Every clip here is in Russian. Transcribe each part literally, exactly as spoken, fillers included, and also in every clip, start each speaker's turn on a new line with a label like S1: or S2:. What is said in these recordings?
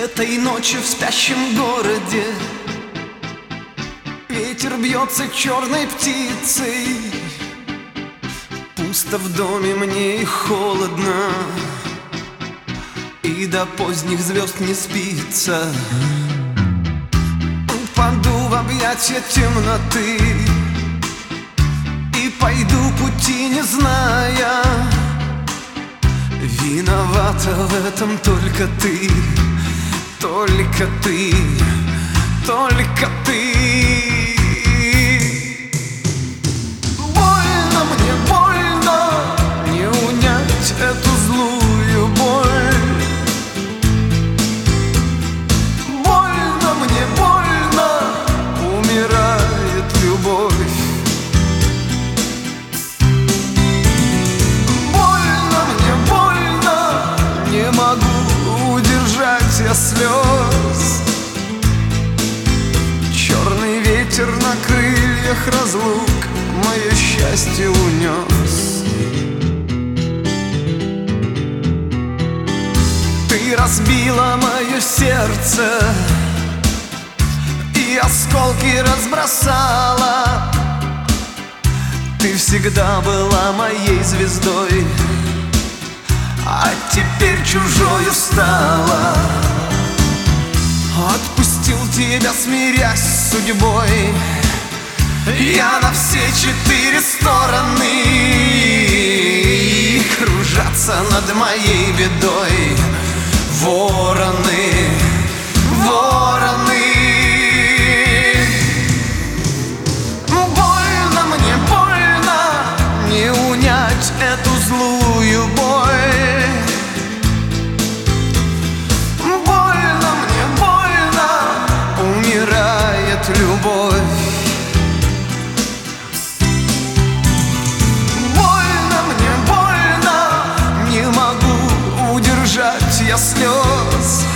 S1: Этой ночью в спящем городе ветер бьется черной птицей. Пусто в доме мне и холодно, и до поздних звезд не спится. Упаду в объятия темноты и пойду пути не зная. Виновата в этом только ты, только ты, только ты. Больно мне, больно, не унять эту злую боль. Больно мне, больно, умирает любовь. Больно мне, больно, не могу удержать я слез. Черный ветер на крыльях разлук мое счастье унес. Ты разбила мое сердце и осколки разбросала. Ты всегда была моей звездой, а теперь чужою стала. Отпустил тебя, смирясь с судьбой, я на все четыре стороны. Кружатся над моей бедой вороны, вороны. Больно мне, больно, не унять эту злую боль. Любовь. Больно мне, больно, не могу удержать я слез.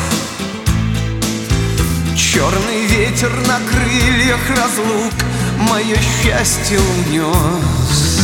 S1: Черный ветер на крыльях разлук мое счастье унес.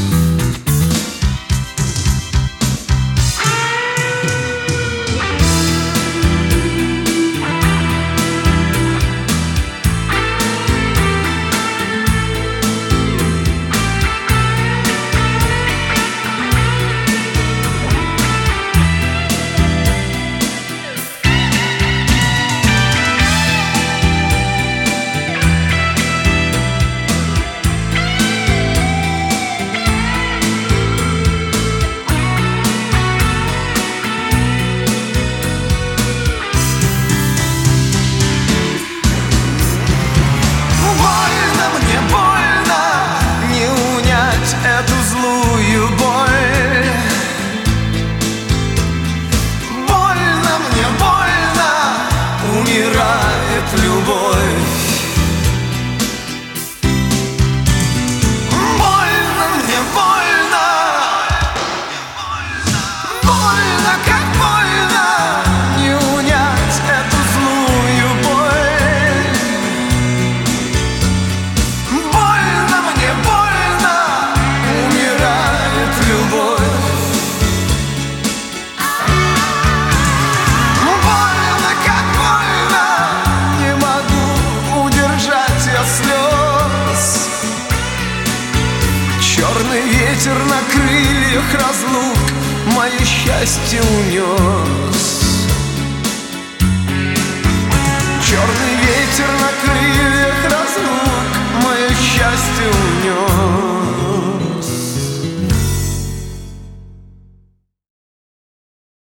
S1: Черный ветер на крыльях разлук мое счастье унес. Черный ветер на крыльях разлук